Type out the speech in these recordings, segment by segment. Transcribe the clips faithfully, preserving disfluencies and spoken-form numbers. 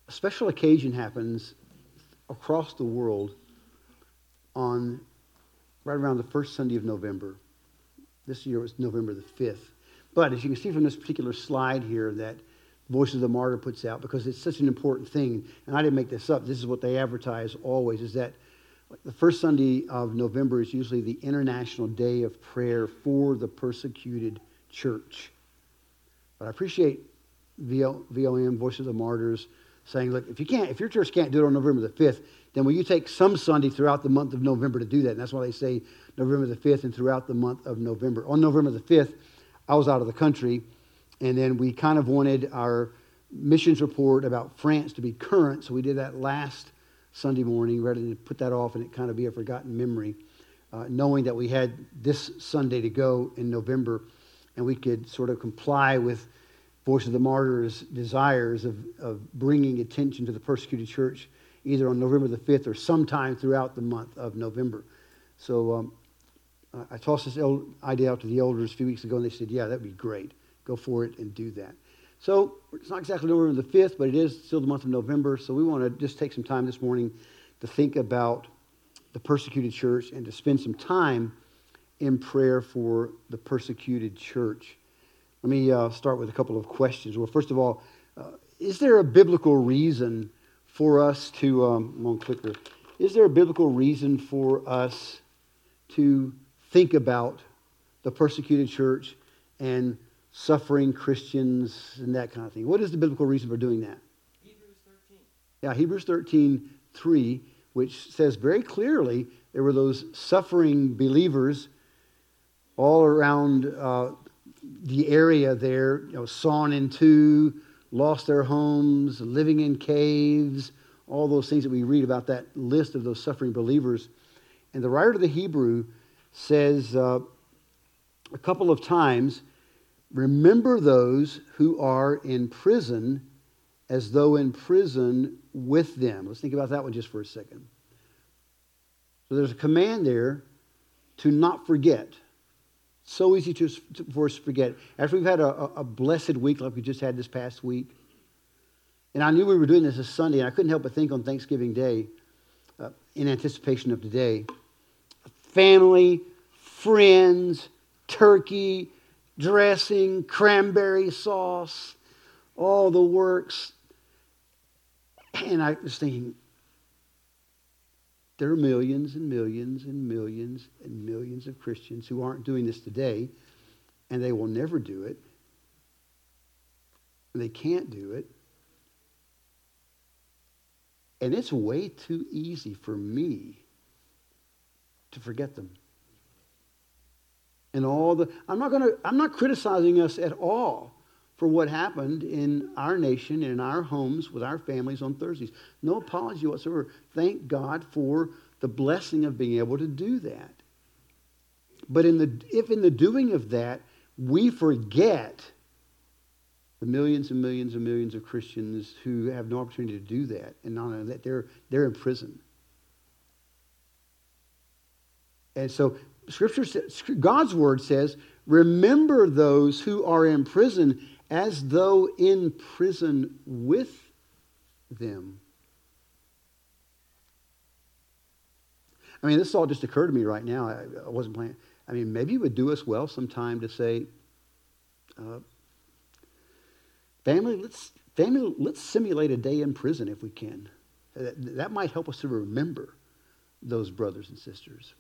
a special occasion happens across the world on right around the first Sunday of November. This year it was November the fifth. But as you can see from this particular slide here that Voices of the Martyr puts out, because it's such an important thing, and I didn't make this up, this is what they advertise always, is that the first Sunday of November is usually the International Day of Prayer for the Persecuted Church. But I appreciate V O M, Voices of the Martyrs, saying, look, if you can't, if your church can't do it on November the fifth, then will you take some Sunday throughout the month of November to do that? And that's why they say November the fifth and throughout the month of November. On November the fifth, I was out of the country, and then we kind of wanted our missions report about France to be current, so we did that last Sunday morning rather than put that off and it kind of be a forgotten memory, uh, knowing that we had this Sunday to go in November, and we could sort of comply with Voice of the Martyrs' desires of, of bringing attention to the persecuted church either on November the fifth or sometime throughout the month of November. So um, I tossed this idea out to the elders a few weeks ago, and they said, yeah, that'd be great. Go for it and do that. So it's not exactly November the fifth, but it is still the month of November. So we want to just take some time this morning to think about the persecuted church and to spend some time in prayer for the persecuted church. Let me uh, start with a couple of questions. Well, first of all, uh, is there a biblical reason for us to, um, I'm on clicker, is there a biblical reason for us to think about the persecuted church and suffering Christians and that kind of thing? What is the biblical reason for doing that? Hebrews thirteen. Yeah, Hebrews thirteen three, which says very clearly there were those suffering believers all around uh, the area there, you know, sawn in two, lost their homes, living in caves, all those things that we read about that list of those suffering believers. And the writer of the Hebrew says uh, a couple of times, remember those who are in prison as though in prison with them. Let's think about that one just for a second. So there's a command there to not forget. So easy to, to, for us to forget. After we've had a, a, a blessed week like we just had this past week, and I knew we were doing this this Sunday, and I couldn't help but think on Thanksgiving Day, uh, in anticipation of today, family, friends, turkey, dressing, cranberry sauce, all the works. And I was thinking, there are millions and millions and millions and millions of Christians who aren't doing this today, and they will never do it. And they can't do it. And it's way too easy for me to forget them. And all the I'm not going to I'm not criticizing us at all for what happened in our nation and in our homes with our families on Thursdays. No apology whatsoever. Thank God for the blessing of being able to do that. But in the if in the doing of that we forget the millions and millions and millions of Christians who have no opportunity to do that, and not only that, they're they're in prison. And so Scripture says, God's word says, remember those who are in prison as though in prison with them. I mean, this all just occurred to me right now. I, I wasn't planning. I mean, maybe it would do us well sometime to say, uh, family, let's family, let's simulate a day in prison if we can. That, that might help us to remember those brothers and sisters.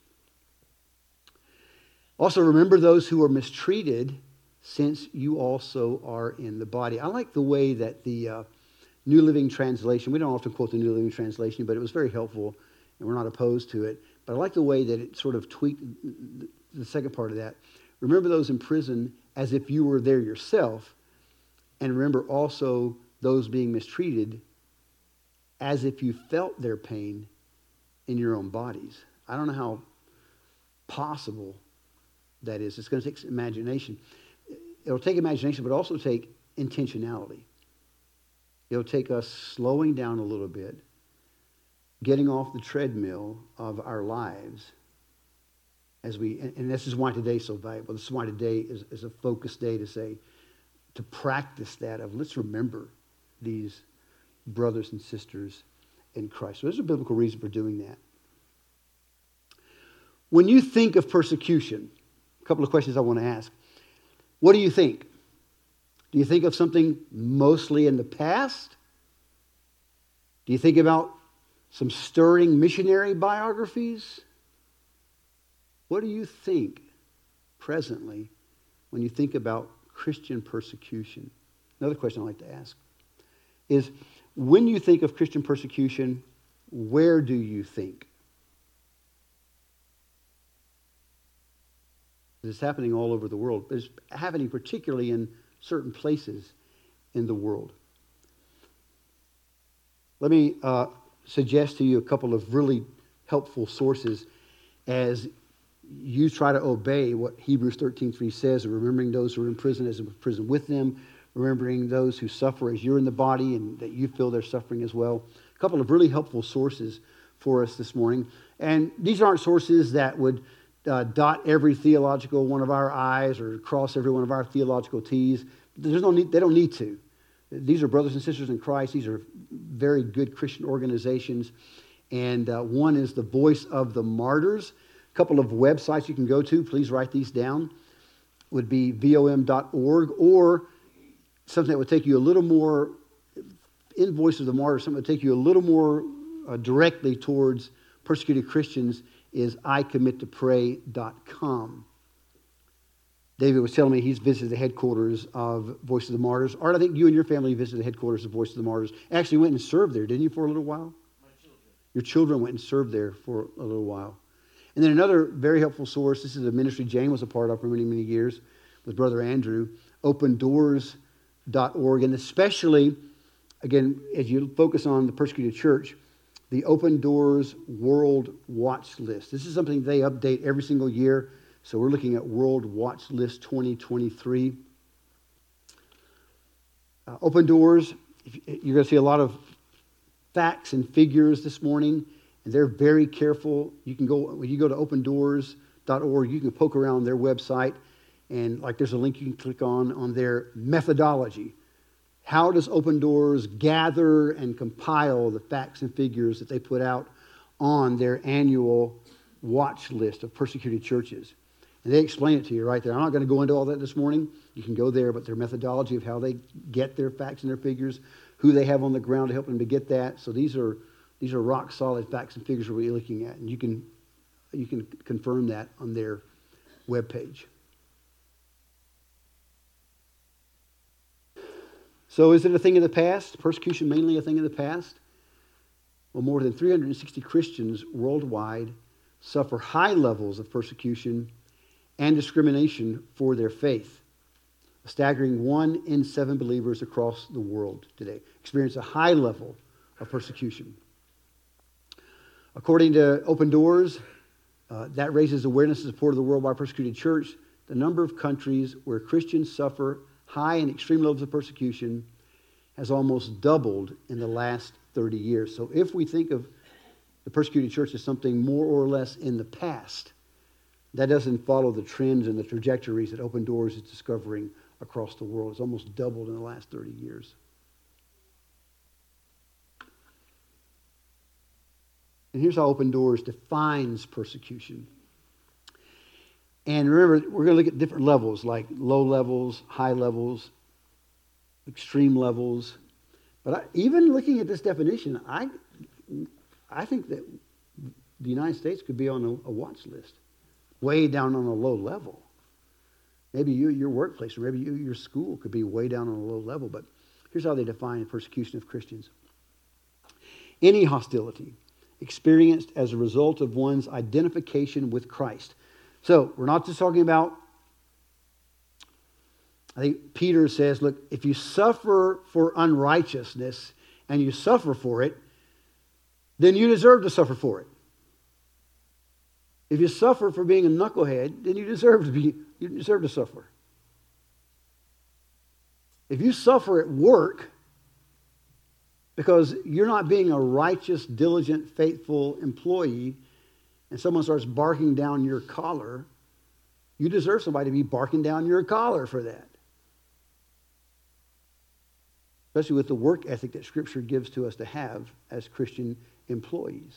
Also, remember those who are mistreated, since you also are in the body. I like the way that the uh, New Living Translation, we don't often quote the New Living Translation, but it was very helpful, and we're not opposed to it. But I like the way that it sort of tweaked the second part of that. Remember those in prison as if you were there yourself, and remember also those being mistreated as if you felt their pain in your own bodies. I don't know how possible that is. It's going to take imagination. It'll take imagination, but also take intentionality. It'll take us slowing down a little bit, getting off the treadmill of our lives as we, and, and this is why today is so valuable. This is why today is, is a focused day to say, to practice that of let's remember these brothers and sisters in Christ. So there's a biblical reason for doing that. When you think of persecution, a couple of questions I want to ask. What do you think? Do you think of something mostly in the past? Do you think about some stirring missionary biographies? What do you think presently when you think about Christian persecution? Another question I'd like to ask is, when you think of Christian persecution, where do you think? It's happening all over the world. It's happening particularly in certain places in the world. Let me uh, suggest to you a couple of really helpful sources as you try to obey what Hebrews thirteen three says, remembering those who are in prison as in prison with them, remembering those who suffer as you're in the body and that you feel their suffering as well. A couple of really helpful sources for us this morning. And these aren't sources that would uh, dot every theological one of our I's or cross every one of our theological T's. There's no need, they don't need to. These are brothers and sisters in Christ. These are very good Christian organizations. And uh, one is the Voice of the Martyrs. A couple of websites you can go to, please write these down, would be V O M dot org, or something that would take you a little more, in Voice of the Martyrs, something that would take you a little more uh, directly towards persecuted Christians is I commit to pray dot com. David was telling me he's visited the headquarters of Voice of the Martyrs. Art, I think you and your family visited the headquarters of Voice of the Martyrs. Actually went and served there, didn't you, for a little while? My children. Your children went and served there for a little while. And then another very helpful source, this is a ministry Jane was a part of for many, many years with Brother Andrew, open doors dot org. And especially, again, as you focus on the persecuted church, the Open Doors World Watch List. This is something they update every single year. So we're looking at World Watch List twenty twenty-three. Uh, Open Doors, you're going to see a lot of facts and figures this morning, and they're very careful. You can go, when you go to open doors dot org, you can poke around their website, and like there's a link you can click on on their methodology. How does Open Doors gather and compile the facts and figures that they put out on their annual watch list of persecuted churches? And they explain it to you right there. I'm not going to go into all that this morning. You can go there, but their methodology of how they get their facts and their figures, who they have on the ground to help them to get that. So these are these are rock solid facts and figures we're looking at, and you can you can confirm that on their webpage. So is it a thing of the past? Persecution mainly a thing of the past? Well, more than three hundred sixty Christians worldwide suffer high levels of persecution and discrimination for their faith. A staggering one in seven believers across the world today experience a high level of persecution. According to Open Doors, uh, that raises awareness and support of the worldwide persecuted church. The number of countries where Christians suffer high and extreme levels of persecution has almost doubled in the last thirty years. So if we think of the persecuted church as something more or less in the past, that doesn't follow the trends and the trajectories that Open Doors is discovering across the world. It's almost doubled in the last thirty years. And here's how Open Doors defines persecution. And remember, we're going to look at different levels, like low levels, high levels, extreme levels. But I, even looking at this definition, I, I think that the United States could be on a, a watch list, way down on a low level. Maybe you, your workplace or maybe you, your school could be way down on a low level. But here's how they define persecution of Christians. Any hostility experienced as a result of one's identification with Christ. So we're not just talking about, I think Peter says, look, if you suffer for unrighteousness and you suffer for it, then you deserve to suffer for it. If you suffer for being a knucklehead, then you deserve to be, you deserve to suffer. If you suffer at work because you're not being a righteous, diligent, faithful employee, and someone starts barking down your collar, you deserve somebody to be barking down your collar for that. especially with the work ethic that Scripture gives to us to have as Christian employees.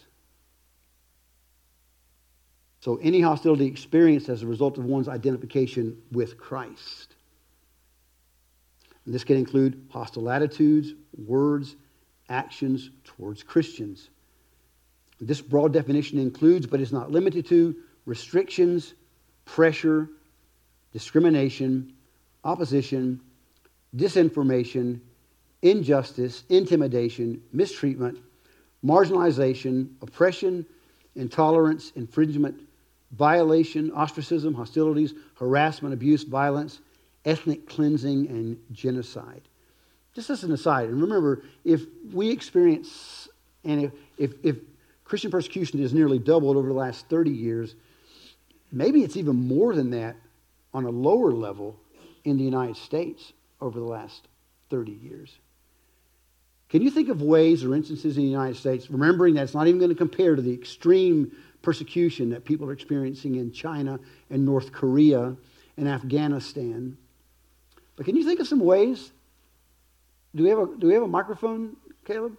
So any hostility experienced as a result of one's identification with Christ. And this can include hostile attitudes, words, actions towards Christians. This broad definition includes, but is not limited to, restrictions, pressure, discrimination, opposition, disinformation, injustice, intimidation, mistreatment, marginalization, oppression, intolerance, infringement, violation, ostracism, hostilities, harassment, abuse, violence, ethnic cleansing, and genocide. Just as an aside, and remember, if we experience, and if, if, if Christian persecution has nearly doubled over the last thirty years, maybe it's even more than that on a lower level in the United States over the last thirty years. Can you think of ways or instances in the United States, remembering that it's not even going to compare to the extreme persecution that people are experiencing in China and North Korea and Afghanistan, but can you think of some ways? Do we have a, do we have a microphone, Caleb?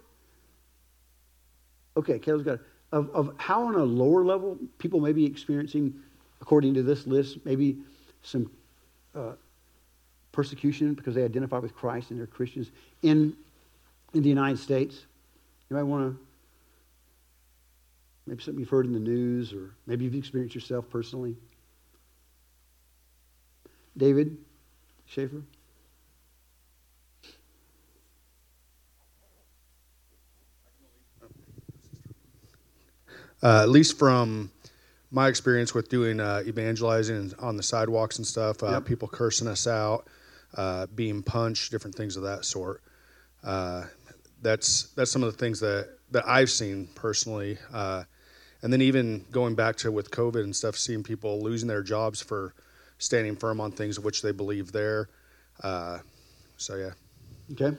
Okay, Caleb's got it. Of, of how on a lower level people may be experiencing, according to this list, maybe some uh, persecution because they identify with Christ and they're Christians in, in the United States. You might want to, maybe something you've heard in the news or maybe you've experienced yourself personally. David Schaefer? Uh, at least from my experience with doing uh, evangelizing on the sidewalks and stuff, uh, Yep. people cursing us out, uh, being punched, different things of that sort. Uh, that's that's some of the things that, that I've seen personally. Uh, and then even going back to with COVID and stuff, seeing people losing their jobs for standing firm on things of which they believe there. Uh, so, yeah. Okay.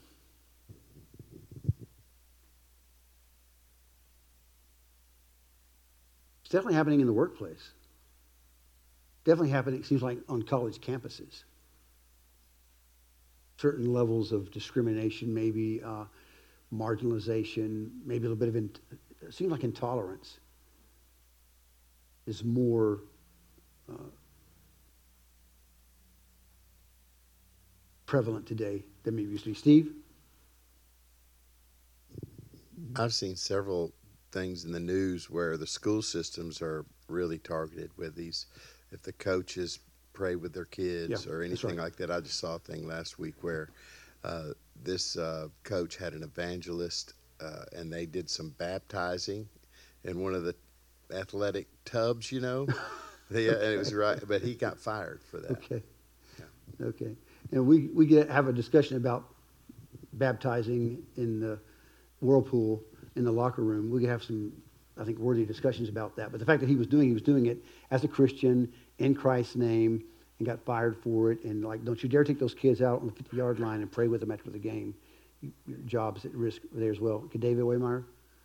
It's definitely happening in the workplace. Definitely happening, it seems like, on college campuses. Certain levels of discrimination, maybe uh, marginalization, maybe a little bit of, in, it seems like intolerance is more uh, prevalent today than maybe used to be. Steve? I've seen several things in the news where the school systems are really targeted with these. If the coaches pray with their kids Yeah, or that's anything right. like that. I just saw a thing last week where uh, this uh, coach had an evangelist uh, and they did some baptizing in one of the athletic tubs, you know. Yeah, and it was right, but he got fired for that. Okay. Okay. And we, we get have a discussion about baptizing in the whirlpool in the locker room. We could have some, I think, worthy discussions about that. But the fact that he was doing, he was doing it as a Christian in Christ's name and got fired for it. And like, don't you dare take those kids out on the fifty-yard line and pray with them after the game. Your job's at risk there as well. Okay, David Waymeyer?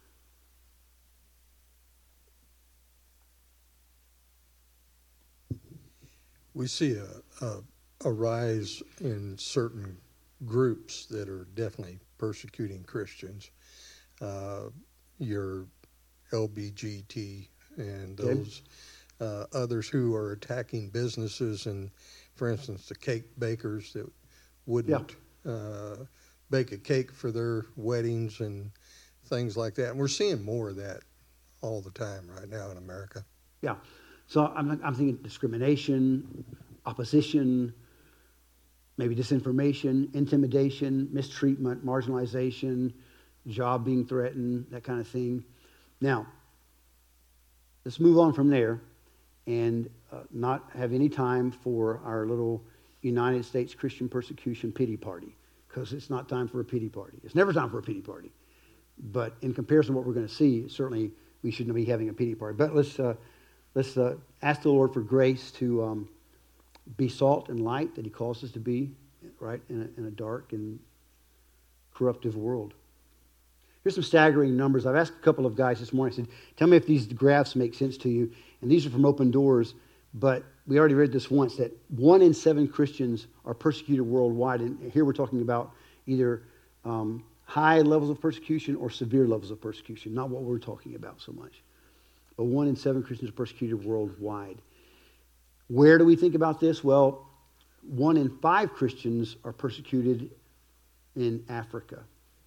We see a, a, a rise in certain groups that are definitely persecuting Christians. Uh, your L B G T and Okay. those uh, others who are attacking businesses, and for instance, the cake bakers that wouldn't uh, bake a cake for their weddings and things like that. And we're seeing more of that all the time right now in America. Yeah. So I'm, I'm thinking discrimination, opposition, maybe disinformation, intimidation, mistreatment, marginalization, job being threatened, that kind of thing. Now, let's move on from there and uh, not have any time for our little United States Christian persecution pity party, because it's not time for a pity party. It's never time for a pity party. But in comparison to what we're going to see, certainly we shouldn't be having a pity party. But let's uh, let's uh, ask the Lord for grace to um, be salt and light that he calls us to be, right, in a, in a dark and corruptive world. Here's some staggering numbers. I've asked a couple of guys this morning. I said, tell me if these graphs make sense to you. And these are from Open Doors. But we already read this once, that one in seven Christians are persecuted worldwide. And here we're talking about either um, high levels of persecution or severe levels of persecution, not what we're talking about so much. But one in seven Christians are persecuted worldwide. Where do we think about this? Well, one in five Christians are persecuted in Africa.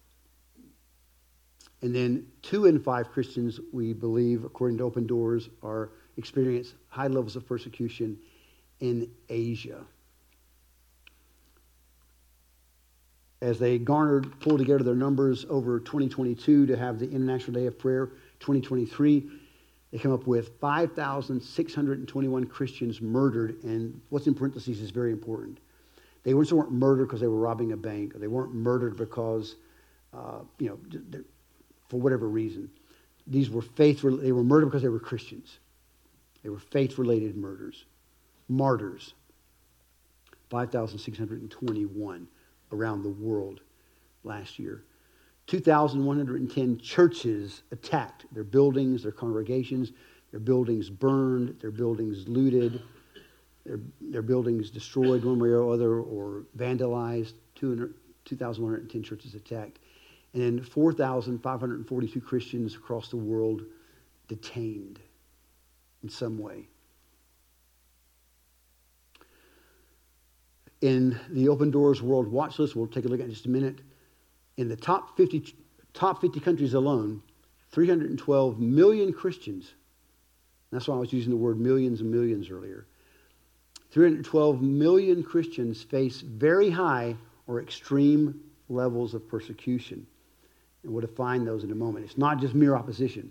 And then two in five Christians, we believe, according to Open Doors, are experience high levels of persecution in Asia. As they garnered, pulled together their numbers over twenty twenty-two to have the International Day of Prayer twenty twenty-three, they come up with five thousand six hundred twenty-one Christians murdered, and what's in parentheses is very important. They weren't, weren't murdered because they were robbing a bank, or they weren't murdered because, uh, you know, for whatever reason. These were faith, they were murdered because they were Christians. They were faith-related murders, martyrs. five thousand six hundred twenty-one around the world last year. two thousand one hundred ten churches attacked. Their buildings, their congregations, their buildings burned, their buildings looted, their, their buildings destroyed one way or other or vandalized. two thousand one hundred ten churches attacked. And then four thousand five hundred forty-two Christians across the world detained in some way. In the Open Doors World Watch List, we'll take a look at in just a minute, in the top fifty, top fifty countries alone, three hundred twelve million Christians, that's why I was using the word millions and millions earlier, three hundred twelve million Christians face very high or extreme levels of persecution. And we'll define those in a moment. It's not just mere opposition.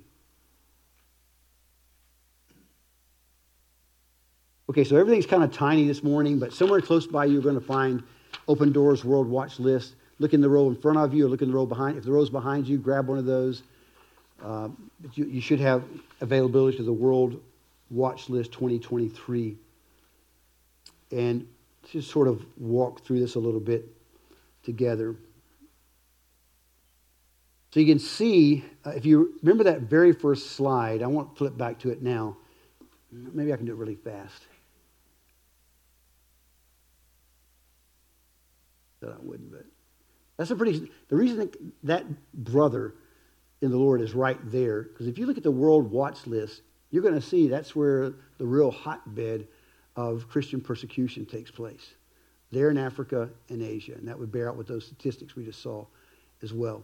Okay, so everything's kind of tiny this morning, but somewhere close by you're going to find Open Doors World Watch List. Look in the row in front of you or look in the row behind. If the row's behind you, grab one of those. Uh, but you, you should have availability to the World Watch List twenty twenty-three. And just sort of walk through this a little bit together. So you can see, uh, if you remember that very first slide, I want to flip back to it now. Maybe I can do it really fast. That I wouldn't, but that's a pretty, the reason that, that brother in the Lord is right there, because if you look at the World Watch List, you're going to see that's where the real hotbed of Christian persecution takes place. There in Africa and Asia, and that would bear out with those statistics we just saw as well.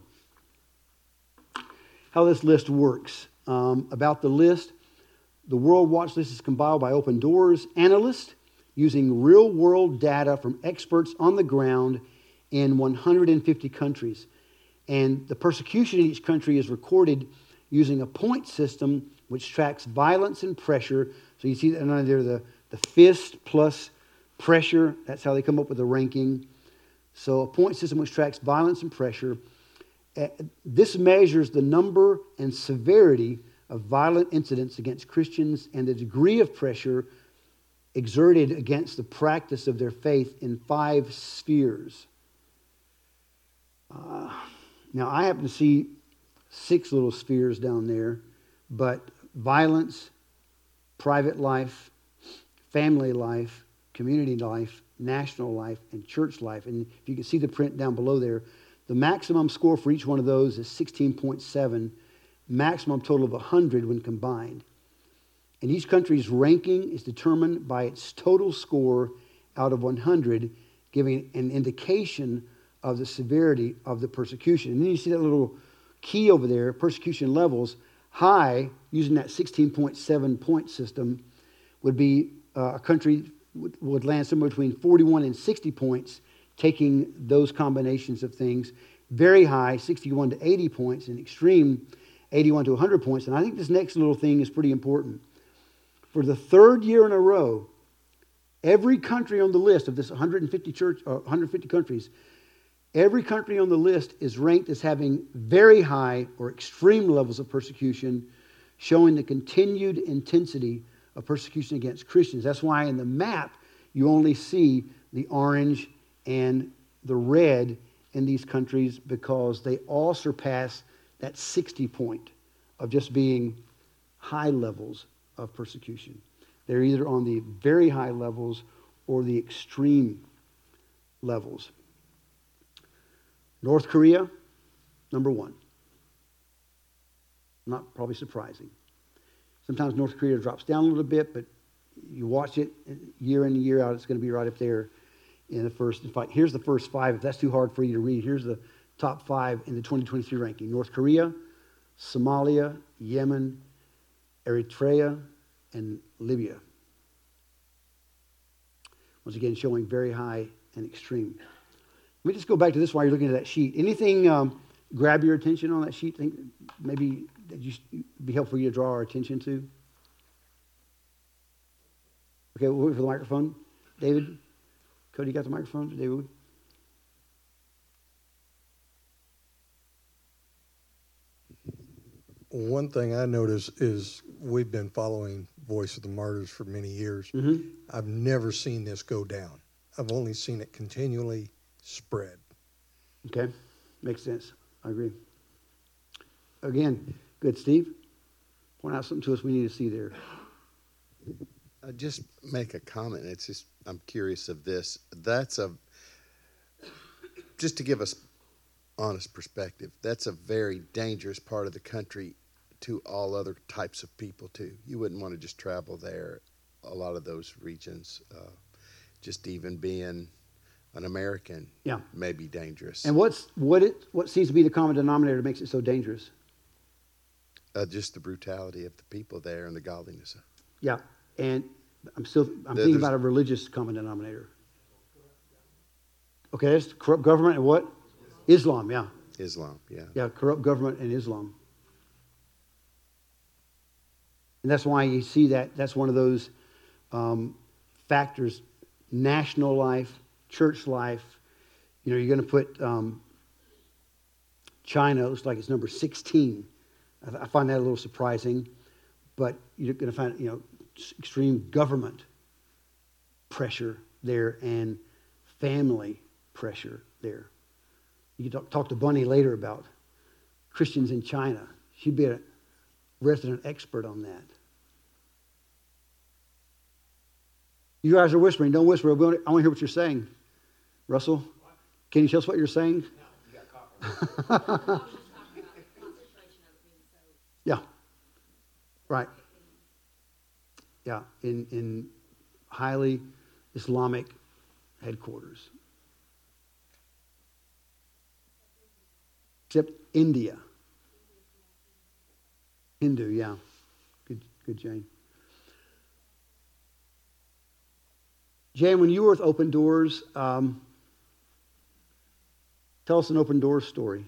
How this list works. Um, about the list, the World Watch List is compiled by Open Doors analysts using real-world data from experts on the ground in one hundred fifty countries. And the persecution in each country is recorded using a point system which tracks violence and pressure. So you see that under the, the fist plus pressure. That's how they come up with the ranking. So a point system which tracks violence and pressure. Uh, this measures the number and severity of violent incidents against Christians and the degree of pressure exerted against the practice of their faith in five spheres. Uh, now, I happen to see six little spheres down there, but violence, private life, family life, community life, national life, and church life. And if you can see the print down below there, the maximum score for each one of those is sixteen point seven, maximum total of one hundred when combined. And each country's ranking is determined by its total score out of one hundred, giving an indication of the severity of the persecution. And then you see that little key over there, persecution levels. High, using that sixteen point seven point system, would be uh, a country would, would land somewhere between forty-one and sixty points, taking those combinations of things. Very high, sixty-one to eighty points, and extreme, eighty-one to one hundred points. And I think this next little thing is pretty important. For the third year in a row, every country on the list of this one hundred fifty church, uh, one hundred fifty countries, every country on the list is ranked as having very high or extreme levels of persecution, showing the continued intensity of persecution against Christians. That's why in the map you only see the orange and the red in these countries, because they all surpass that sixty point of just being high levels of persecution. They're either on the very high levels or the extreme levels. North Korea, number one. Not probably surprising. Sometimes North Korea drops down a little bit, but you watch it year in and year out, it's going to be right up there in the first. In fact, here's the first five. If that's too hard for you to read, here's the top five in the twenty twenty-three ranking. North Korea, Somalia, Yemen, Eritrea, and Libya. Once again, showing very high and extreme. Let me just go back to this while you're looking at that sheet. Anything um, grab your attention on that sheet? Think maybe that you be helpful for you to draw our attention to? Okay, we'll wait for the microphone. David? Cody, you got the microphone? David? One thing I notice is we've been following Voice of the Martyrs for many years. Mm-hmm. I've never seen this go down. I've only seen it continually spread. Okay, makes sense. I agree. Again, good, Steve. Point out something to us we need to see there. Uh, just make a comment. It's just I'm curious of this. That's a just to give us honest perspective. That's a very dangerous part of the country to all other types of people too. You wouldn't want to just travel there. A lot of those regions, uh, just even being an American, yeah, may be dangerous. And what's what it what seems to be the common denominator that makes it so dangerous? Uh, just the brutality of the people there and the godliness. Yeah, and I'm still I'm There, thinking about a religious common denominator. Okay, that's corrupt government and what? Islam, yeah. Islam, yeah. Yeah, corrupt government and Islam. And that's why you see that. That's one of those um, factors. National life, church life. You know, you're going to put um, China, it looks like it's number sixteen. I, I find that a little surprising. But you're going to find, you know, extreme government pressure there and family pressure there. You can talk, talk to Bunny later about Christians in China. She'd be a resident expert on that. You guys are whispering. Don't whisper. I want to hear what you're saying. Russell, can you tell us what you're saying? No, you got caught. Yeah. Right. Yeah, in, in highly Islamic headquarters. Except India. Hindu, yeah. Good, good, Jane. Jane, when you were with Open Doors, um, tell us an Open Doors story.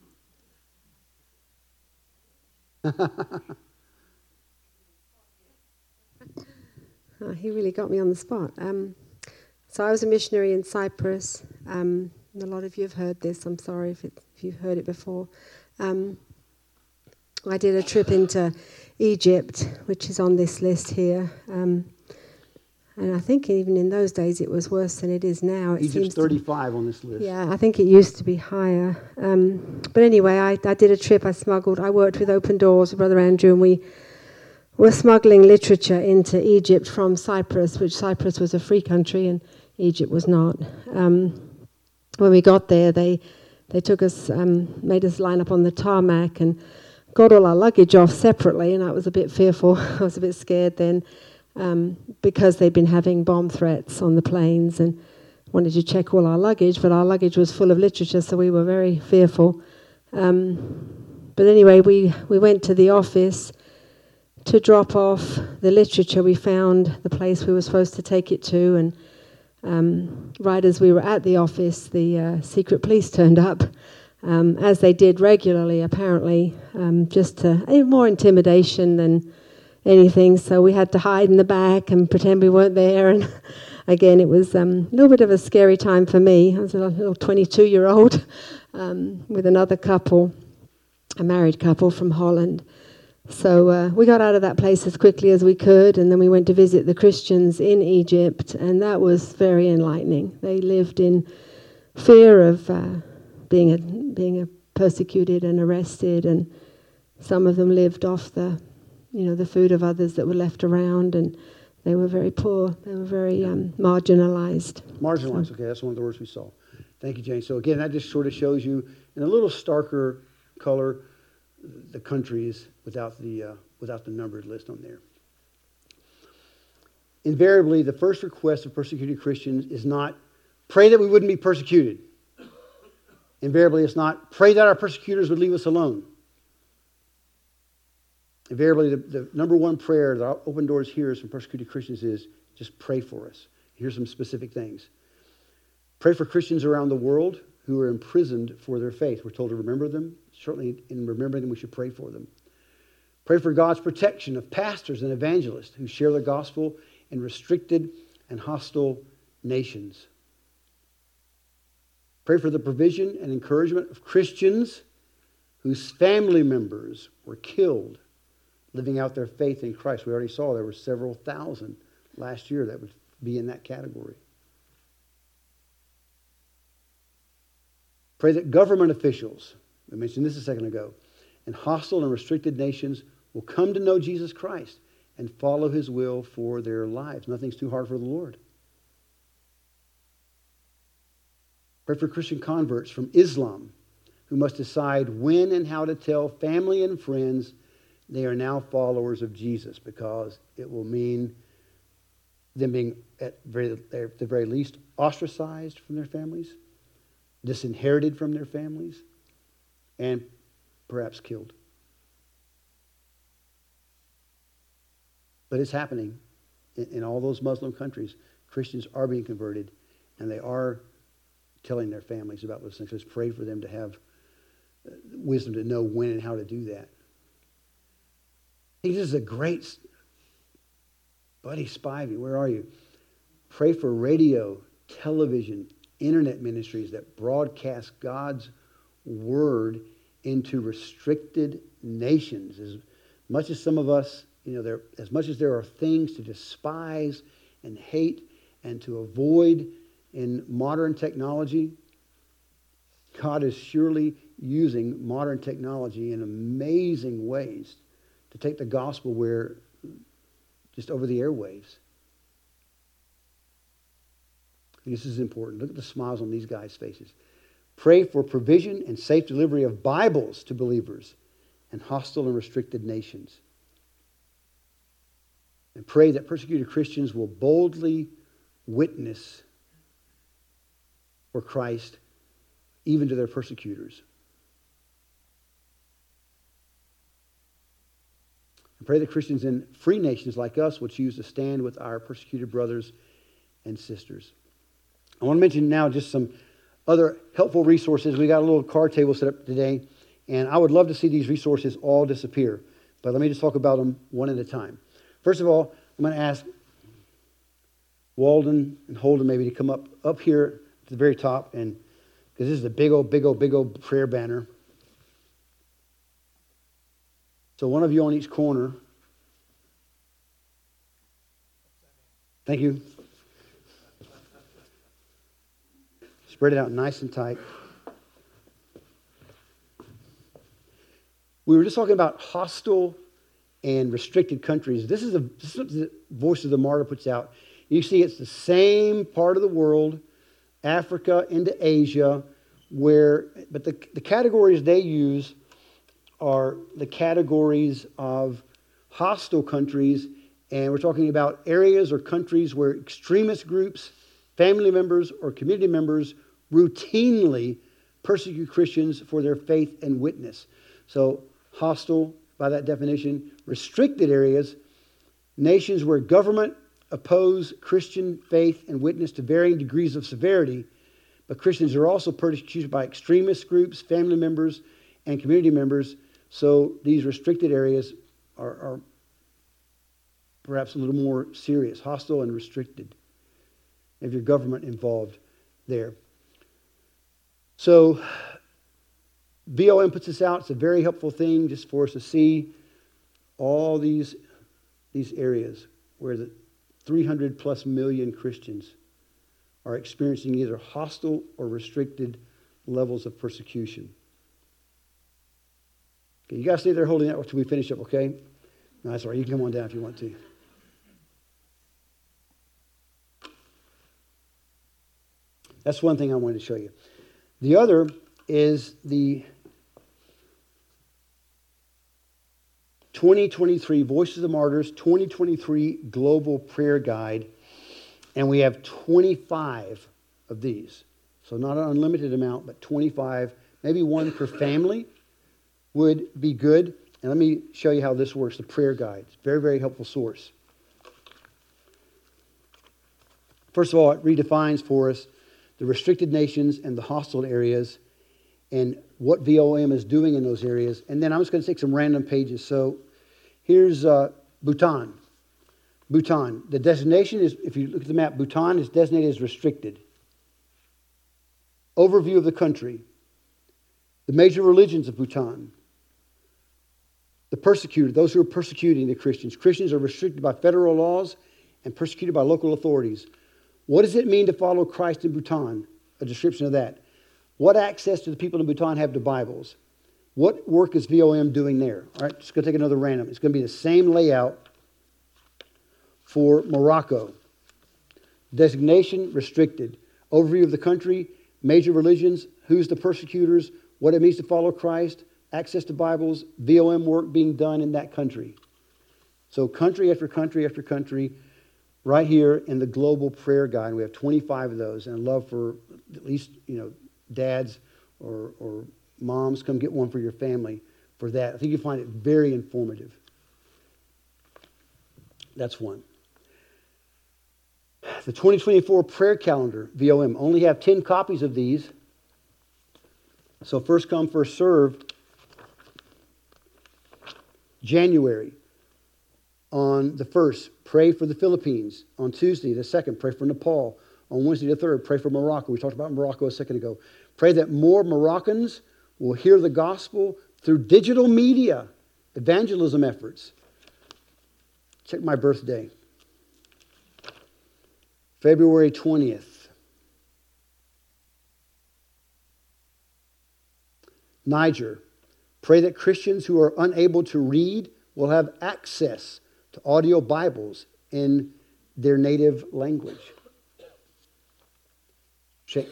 Oh, he really got me on the spot. Um, so I was a missionary in Cyprus. Um, a lot of you have heard this. I'm sorry if, it, if you've heard it before. Um, I did a trip into Egypt, which is on this list here. Um, and I think even in those days it was worse than it is now. It Egypt's thirty-five on this list. Yeah, I think it used to be higher. Um, but anyway, I, I did a trip. I smuggled. I worked with Open Doors with Brother Andrew, and we were smuggling literature into Egypt from Cyprus, which Cyprus was a free country and Egypt was not. Um, when we got there, they they took us, um, made us line up on the tarmac and got all our luggage off separately, and I was a bit fearful. I was a bit scared then um, because they'd been having bomb threats on the planes and wanted to check all our luggage, but our luggage was full of literature, so we were very fearful. Um, but anyway, we, we went to the office to drop off the literature. We found the place we were supposed to take it to, and um, right as we were at the office, the uh, secret police turned up, um, as they did regularly, apparently, um, just to, uh, more intimidation than anything. So we had to hide in the back and pretend we weren't there. And again, it was um, a little bit of a scary time for me. I was a little twenty-two-year-old um, with another couple, a married couple from Holland. So uh, we got out of that place as quickly as we could, and then we went to visit the Christians in Egypt, and that was very enlightening. They lived in fear of uh, being a, being a persecuted and arrested, and some of them lived off the, you know, the food of others that were left around, and they were very poor. They were very um, marginalized. Marginalized, So. okay, that's one of the words we saw. Thank you, Jane. So again, that just sort of shows you in a little starker color the countries without the uh, without the numbered list on there. Invariably, the first request of persecuted Christians is not pray that we wouldn't be persecuted. Invariably, it's not pray that our persecutors would leave us alone. Invariably, the, the number one prayer that Open Doors hears from persecuted Christians is just pray for us. Here's some specific things. Pray for Christians around the world who are imprisoned for their faith. We're told to remember them. Certainly, in remembering them, we should pray for them. Pray for God's protection of pastors and evangelists who share the gospel in restricted and hostile nations. Pray for the provision and encouragement of Christians whose family members were killed living out their faith in Christ. We already saw there were several thousand last year that would be in that category. Pray that government officials, I mentioned this a second ago, in hostile and restricted nations will come to know Jesus Christ and follow his will for their lives. Nothing's too hard for the Lord. Pray for Christian converts from Islam who must decide when and how to tell family and friends they are now followers of Jesus, because it will mean them being at, very, at the very least ostracized from their families, disinherited from their families, and perhaps killed. But it's happening in, in all those Muslim countries. Christians are being converted, and they are telling their families about those things. Let's pray for them to have wisdom to know when and how to do that. I think this is a great... Buddy Spivey, where are you? Pray for radio, television, internet ministries that broadcast God's word into restricted nations. As much as some of us, you know, there, as much as there are things to despise and hate and to avoid in modern technology, God is surely using modern technology in amazing ways to take the gospel where, just over the airwaves. This is important. Look at the smiles on these guys' faces. Pray for provision and safe delivery of Bibles to believers in hostile and restricted nations. And pray that persecuted Christians will boldly witness for Christ even to their persecutors. And pray that Christians in free nations like us will choose to stand with our persecuted brothers and sisters. I want to mention now just some other helpful resources. We got a little card table set up today, and I would love to see these resources all disappear. But let me just talk about them one at a time. First of all, I'm going to ask Walden and Holden maybe to come up, up here to the very top, and because this is a big old, big old, big old prayer banner. So one of you on each corner. Thank you. Spread it out nice and tight. We were just talking about hostile and restricted countries. This is, a, this is what the Voice of the Martyr puts out. You see it's the same part of the world, Africa into Asia, where, but the, the categories they use are the categories of hostile countries, and we're talking about areas or countries where extremist groups, family members, or community members routinely persecute Christians for their faith and witness. So hostile, by that definition, restricted areas, nations where government oppose Christian faith and witness to varying degrees of severity, but Christians are also persecuted by extremist groups, family members, and community members. So these restricted areas are, are perhaps a little more serious, hostile and restricted. Have your government involved there. So V O M puts this out. It's a very helpful thing just for us to see all these, these areas where the three hundred plus million Christians are experiencing either hostile or restricted levels of persecution. Okay, you guys stay there holding that until we finish up, okay? No, that's all right. You can come on down if you want to. That's one thing I wanted to show you. The other is the twenty twenty-three Voices of the Martyrs twenty twenty-three Global Prayer Guide, and we have twenty-five of these. So not an unlimited amount, but twenty-five, maybe one per family would be good. And let me show you how this works, the prayer guide. It's a very, very helpful source. First of all, it redefines for us the restricted nations and the hostile areas and what V O M is doing in those areas. And then I'm just going to take some random pages. So here's uh, Bhutan. Bhutan. The designation is, if you look at the map, Bhutan is designated as restricted. Overview of the country. The major religions of Bhutan. The persecuted, those who are persecuting the Christians. Christians are restricted by federal laws and persecuted by local authorities. What does it mean to follow Christ in Bhutan? A description of that. What access do the people in Bhutan have to Bibles? What work is V O M doing there? All right, just going to take another random. It's going to be the same layout for Morocco. Designation, restricted. Overview of the country, major religions, who's the persecutors, what it means to follow Christ, access to Bibles, V O M work being done in that country. So country after country after country, right here in the Global Prayer Guide. We have twenty-five of those, and I'd love for at least, you know, dads or, or moms, come get one for your family for that. I think you'll find it very informative. That's one. The twenty twenty-four Prayer Calendar, V O M, only have ten copies of these. So first come, first serve. January, on the first, pray for the Philippines. On Tuesday, the second, pray for Nepal. On Wednesday, the third, pray for Morocco. We talked about Morocco a second ago. Pray that more Moroccans will hear the gospel through digital media, evangelism efforts. Check my birthday. February twentieth. Niger. Pray that Christians who are unable to read will have access to audio Bibles in their native language. Check.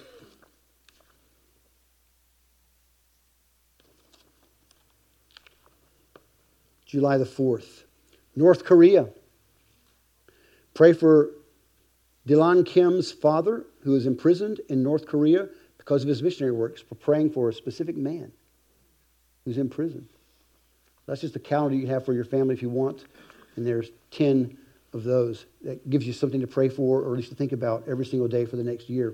July the fourth. North Korea. Pray for Dylan Kim's father, who is imprisoned in North Korea because of his missionary works. We're praying for a specific man who's in prison. That's just a calendar you have for your family if you want. And there's ten of those. That gives you something to pray for, or at least to think about every single day for the next year.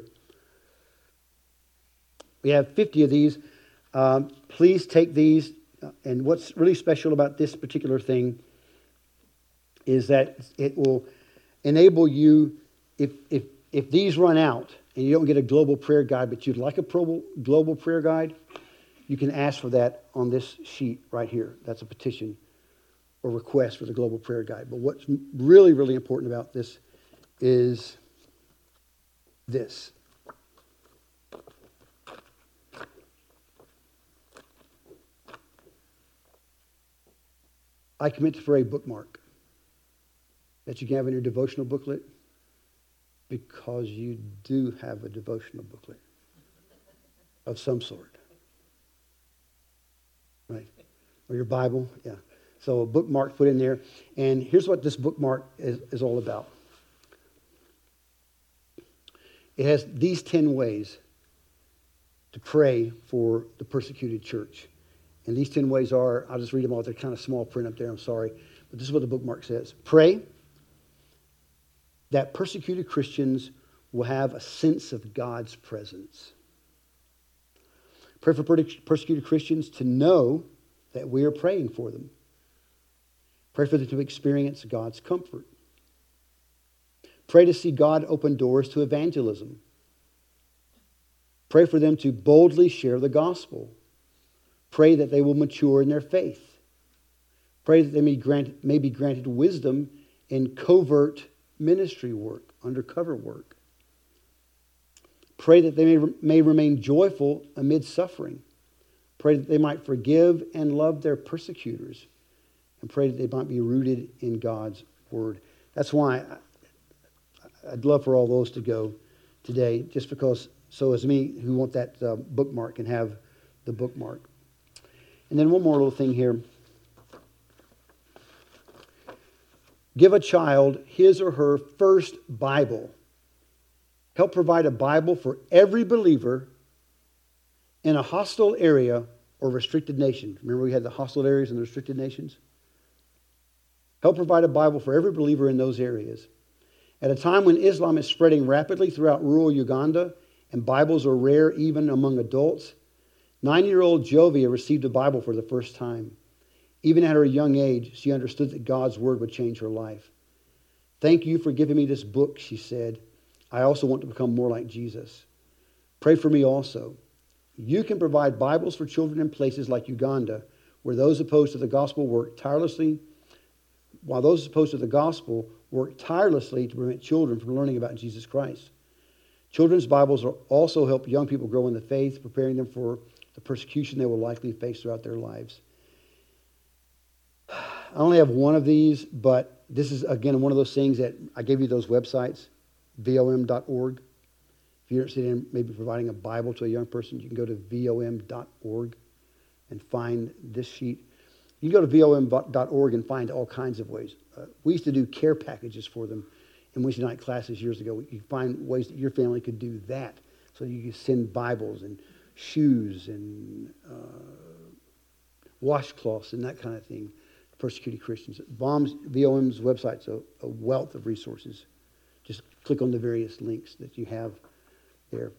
We have fifty of these. Um, please take these. And what's really special about this particular thing is that it will enable you, if, if, if these run out and you don't get a global prayer guide, but you'd like a pro- global prayer guide, you can ask for that on this sheet right here. That's a petition or request for the Global Prayer Guide. But what's really, really important about this is this. I commit to pray bookmark that you can have in your devotional booklet, because you do have a devotional booklet of some sort. Right? Or your Bible, yeah. So a bookmark put in there. And here's what this bookmark is, is all about. It has these ten ways to pray for the persecuted church. And these ten ways are, I'll just read them all. They're kind of small print up there, I'm sorry. But this is what the bookmark says. Pray that persecuted Christians will have a sense of God's presence. Pray for persecuted Christians to know that we are praying for them. Pray for them to experience God's comfort. Pray to see God open doors to evangelism. Pray for them to boldly share the gospel. Pray that they will mature in their faith. Pray that they may, grant, may be granted wisdom in covert ministry work, undercover work. Pray that they may, may remain joyful amid suffering. Pray that they might forgive and love their persecutors. And pray that they might be rooted in God's word. That's why I, I'd love for all those to go today, just because So as me who want that uh, bookmark can have the bookmark. And then one more little thing here. Give a child his or her first Bible. Help provide a Bible for every believer in a hostile area or restricted nation. Remember we had the hostile areas and the restricted nations? Help provide a Bible for every believer in those areas. At a time when Islam is spreading rapidly throughout rural Uganda and Bibles are rare even among adults, nine-year-old Jovia received a Bible for the first time. Even at her young age, she understood that God's word would change her life. Thank you for giving me this book, she said. I also want to become more like Jesus. Pray for me also. You can provide Bibles for children in places like Uganda, where those opposed to the gospel work tirelessly, while those opposed to the gospel work tirelessly to prevent children from learning about Jesus Christ. Children's Bibles also help young people grow in the faith, preparing them for the persecution they will likely face throughout their lives. I only have one of these, but this is, again, one of those things that I gave you those websites, V O M dot org. If you're interested in maybe providing a Bible to a young person, you can go to V O M dot org and find this sheet. You can go to V O M dot org and find all kinds of ways. Uh, we used to do care packages for them in Wednesday night classes years ago. You find ways that your family could do that. So you could send Bibles and shoes and uh, washcloths and that kind of thing to persecuted Christians. Bombs, V O M's website's a, a wealth of resources. Just click on the various links that you have there.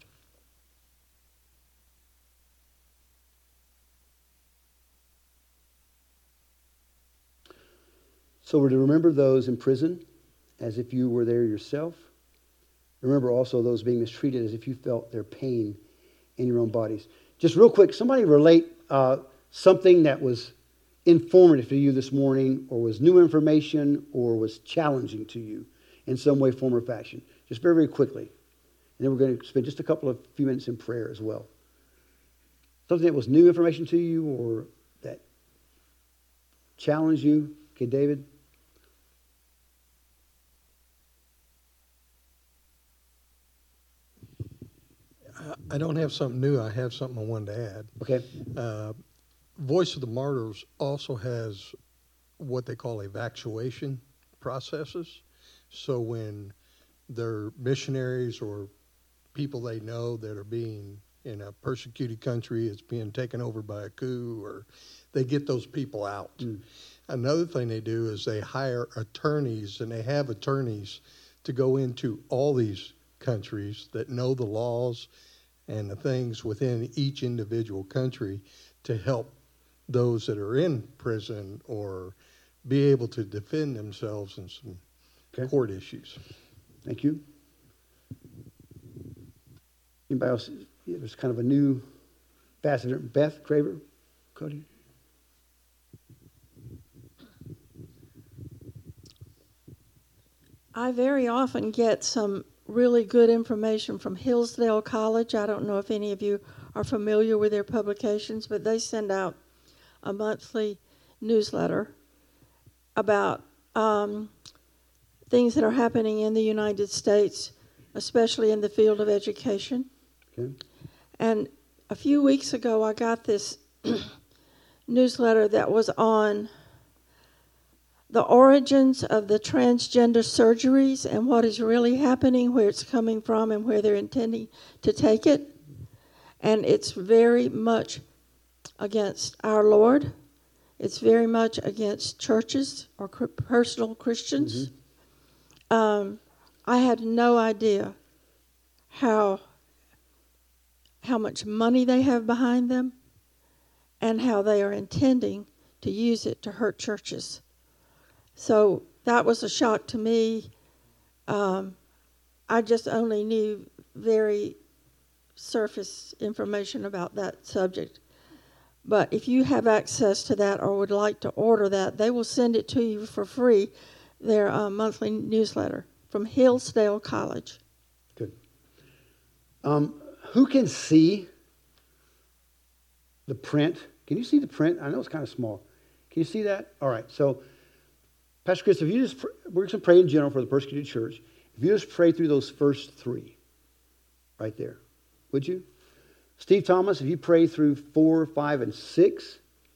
So we're to remember those in prison as if you were there yourself. Remember also those being mistreated as if you felt their pain in your own bodies. Just real quick, somebody relate uh, something that was informative to you this morning, or was new information, or was challenging to you in some way, form, or fashion. Just very, very quickly. And then we're going to spend just a couple of few minutes in prayer as well. Something that was new information to you or that challenged you. Okay, David? I don't have something new. I have something I wanted to add. Okay. Uh, Voice of the Martyrs also has what they call evacuation processes. So when they're missionaries or people they know that are being in a persecuted country, it's being taken over by a coup, or they get those people out. Mm. Another thing they do is they hire attorneys, and they have attorneys to go into all these countries that know the laws and the things within each individual country to help those that are in prison or be able to defend themselves in some okay. court issues. Thank you. Anybody else? It was kind of a new facet. Beth Craver, Cody. I very often get some really good information from Hillsdale College. I don't know if any of you are familiar with their publications, but they send out a monthly newsletter about um, things that are happening in the United States, especially in the field of education. Okay. And a few weeks ago, I got this newsletter that was on the origins of the transgender surgeries and what is really happening, where it's coming from, and where they're intending to take it. And it's very much against our Lord. It's very much against churches or personal Christians. Mm-hmm. Um, I had no idea how how much money they have behind them and how they are intending to use it to hurt churches. So that was a shock to me. Um, I just only knew very surface information about that subject. But if you have access to that or would like to order that, they will send it to you for free, their uh, monthly newsletter from Hillsdale College. Good. Um, who can see the print? Can you see the print? I know it's kind of small. Can you see that? All right. So, Pastor Chris, if you just, we're going to pray in general for the persecuted church. If you just pray through those first three, right there. Would you? Steve Thomas, if you pray through four, five, and six.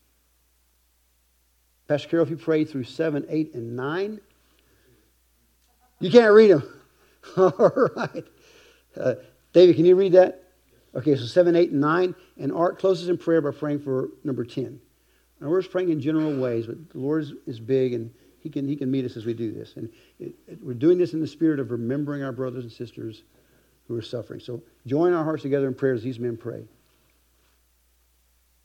Pastor Carol, if you pray through seven, eight, and nine. You can't read them. All right. Uh, David, can you read that? Okay, so seven, eight, and nine. And Art closes in prayer by praying for number ten. And we're just praying in general ways, but the Lord is, is big, and he can, he can meet us as we do this. And it, it, we're doing this in the spirit of remembering our brothers and sisters who are suffering. So join our hearts together in prayer as these men pray.